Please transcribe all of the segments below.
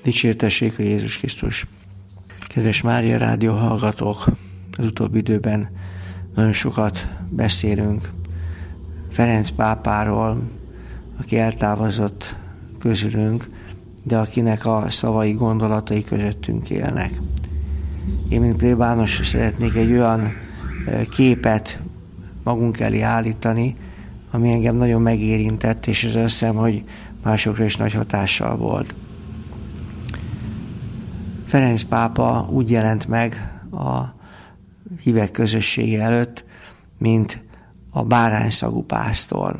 Dicsértessék a Jézus Krisztus! Kedves Mária Rádió hallgatók, az utóbbi időben nagyon sokat beszélünk Ferenc pápáról, aki eltávozott közülünk, de akinek a szavai, gondolatai közöttünk élnek. Én, mint plébános, szeretnék egy olyan képet magunk elé állítani, ami engem nagyon megérintett, és az azt hiszem, hogy másokra is nagy hatással volt. Ferenc pápa úgy jelent meg a hívek közössége előtt, mint a bárányszagú pásztor.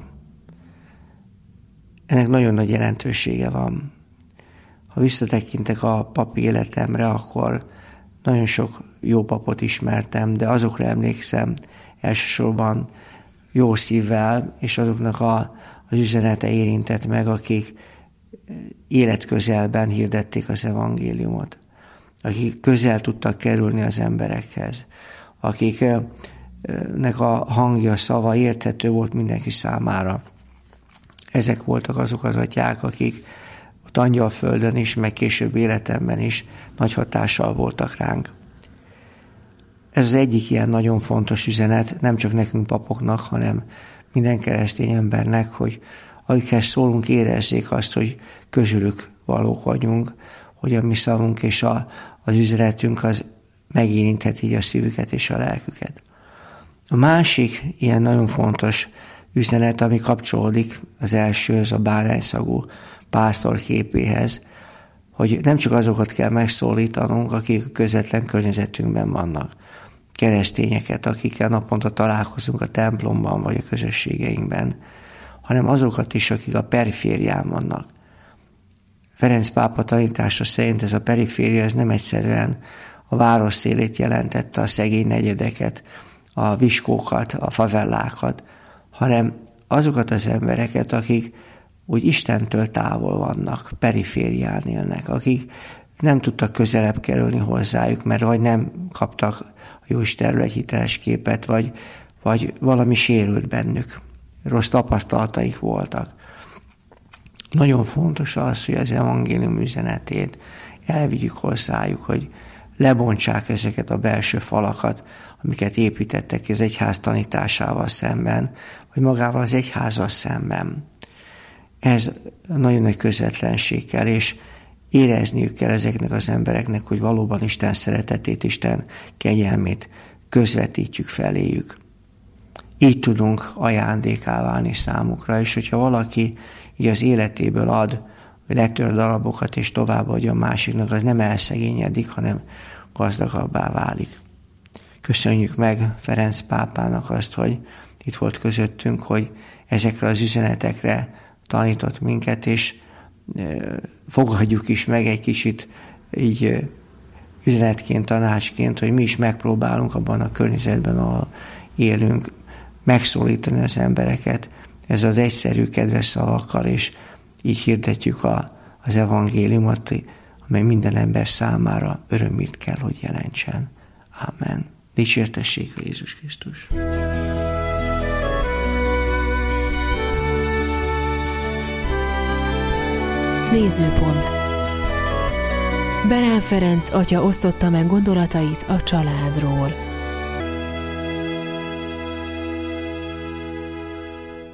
Ennek nagyon nagy jelentősége van. Ha visszatekintek a papi életemre, akkor nagyon sok jó papot ismertem, de azokra emlékszem elsősorban jó szívvel, és azoknak az üzenete érintett meg, akik életközelben hirdették az evangéliumot, akik közel tudtak kerülni az emberekhez, akiknek a hangja, szava érthető volt mindenki számára. Ezek voltak azok az atyák, akik ott Angyalföldön is, meg később életemben is nagy hatással voltak ránk. Ez az egyik ilyen nagyon fontos üzenet, nem csak nekünk papoknak, hanem minden keresztény embernek, hogy akikhez szólunk, érezzék azt, hogy közülük valók vagyunk, hogy a mi szavunk és az üzenetünk az megérintheti a szívüket és a lelküket. A másik ilyen nagyon fontos üzenet, ami kapcsolódik az elsőhöz, a bárányszagú pásztor képéhez, hogy nem csak azokat kell megszólítanunk, akik a közvetlen környezetünkben vannak, keresztényeket, akikkel naponta találkozunk a templomban vagy a közösségeinkben, hanem azokat is, akik a periférián vannak. Ferenc pápa tanítása szerint ez a periféria, ez nem egyszerűen a város szélét jelentette, a szegény negyedeket, a viskókat, a favellákat, hanem azokat az embereket, akik úgy Istentől távol vannak, periférián élnek, akik nem tudtak közelebb kerülni hozzájuk, mert vagy nem kaptak a Jóistenről egy hiteles képet, vagy valami sérült bennük, rossz tapasztalataik voltak. Nagyon fontos az, hogy az evangélium üzenetét elvigyük hozzájuk, hogy lebontsák ezeket a belső falakat, amiket építettek az egyház tanításával szemben, vagy magával az egyházzal szemben. Ez nagyon nagy közvetlenség kell, és érezniük kell ezeknek az embereknek, hogy valóban Isten szeretetét, Isten kegyelmét közvetítjük feléjük. Így tudunk ajándékká válni számukra, és hogyha valaki így az életéből ad, vagy letör darabokat, és továbbadja a másiknak, az nem elszegényedik, hanem gazdagabbá válik. Köszönjük meg Ferenc pápának azt, hogy itt volt közöttünk, hogy ezekre az üzenetekre tanított minket, és fogadjuk is meg egy kicsit így üzenetként, tanácsként, hogy mi is megpróbálunk abban a környezetben, ahol élünk, megszólítani az embereket ez az egyszerű, kedves szavakkal, és így hirdetjük az evangéliumot, amely minden ember számára örömét kell, hogy jelentsen. Amen. Dicsértessék a Jézus Krisztus! Nézőpont. Berán Ferenc atya osztotta meg gondolatait a családról.